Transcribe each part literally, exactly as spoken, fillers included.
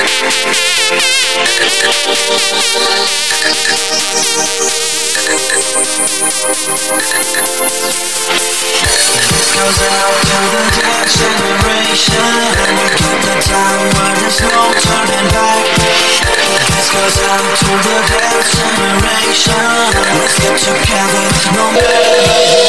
Goes out to the next generation. Keep the time where there's no turning back. This goes out to the next generation. Let's get together, no matter where you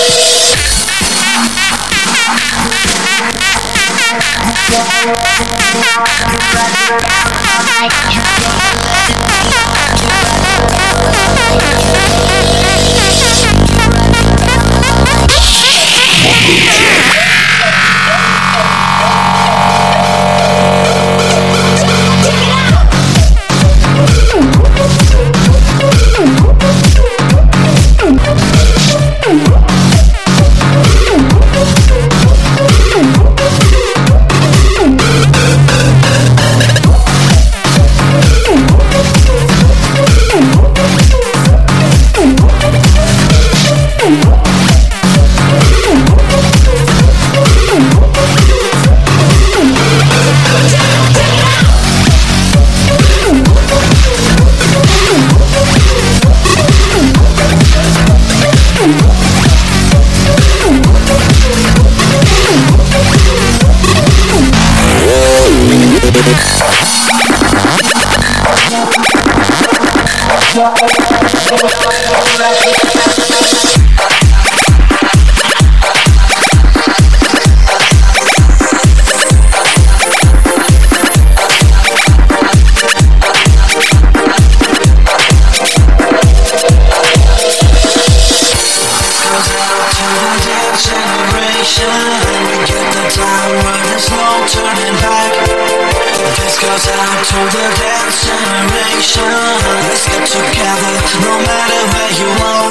goes out to the dance generation. Let's get together, no matter where you are.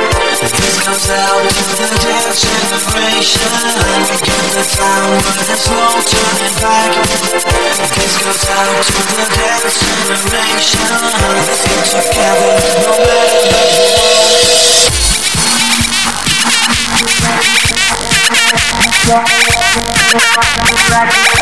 This goes out to the dance generation. Get the time where there's no turning back. This goes out to the dance generation. Let's get together, no matter where you are.